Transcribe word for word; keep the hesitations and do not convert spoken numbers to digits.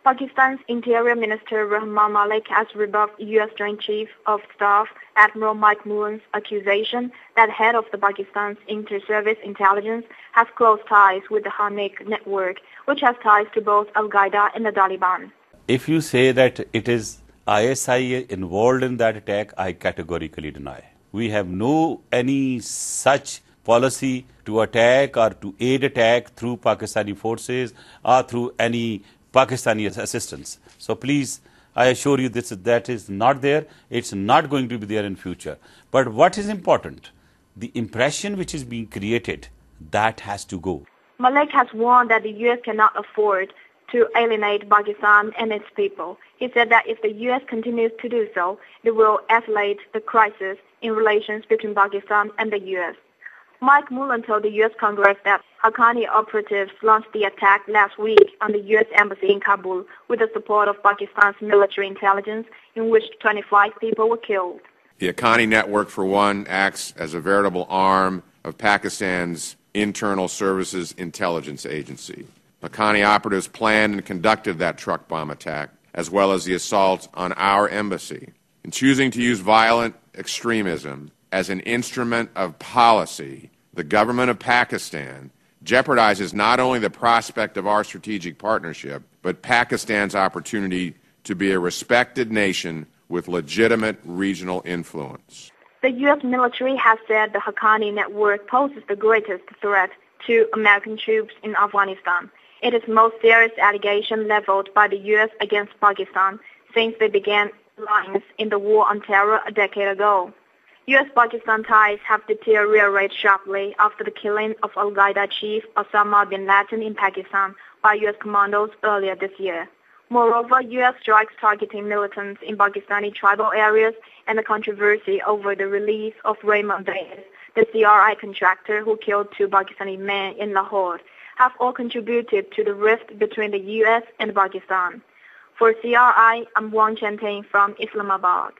Pakistan's Interior Minister Rahman Malik has rebuffed U S Joint Chief of Staff Admiral Mike Mullen's accusation that head of the Pakistan's Inter-Service Intelligence has close ties with the Haqqani network, which has ties to both Al-Qaeda and the Taliban. If you say that it is I S I involved in that attack, I categorically deny. We have no any such policy to attack or to aid attack through Pakistani forces or through any Pakistani assistance. So please, I assure you this that is not there. It's not going to be there in future. But what is important, the impression which is being created, that has to go. Malik has warned that the U S cannot afford to alienate Pakistan and its people. He said that if the U S continues to do so, it will escalate the crisis in relations between Pakistan and the U S. Mike Mullen told the U S Congress that Haqqani operatives launched the attack last week on the U S Embassy in Kabul with the support of Pakistan's military intelligence, in which twenty-five people were killed. The Haqqani network, for one, acts as a veritable arm of Pakistan's Internal Services Intelligence Agency. Haqqani operatives planned and conducted that truck bomb attack, as well as the assault on our embassy. In choosing to use violent extremism as an instrument of policy, the government of Pakistan jeopardizes not only the prospect of our strategic partnership, but Pakistan's opportunity to be a respected nation with legitimate regional influence. The U S military has said the Haqqani network poses the greatest threat to American troops in Afghanistan. It is the most serious allegation leveled by the U S against Pakistan since they began alliance in the war on terror a decade ago. U S-Pakistan ties have deteriorated sharply after the killing of Al-Qaeda chief Osama bin Laden in Pakistan by U S commandos earlier this year. Moreover, U S strikes targeting militants in Pakistani tribal areas and the controversy over the release of Raymond Davis, the C R I contractor who killed two Pakistani men in Lahore, have all contributed to the rift between the U S and Pakistan. For C R I, I'm Wang Chenting from Islamabad.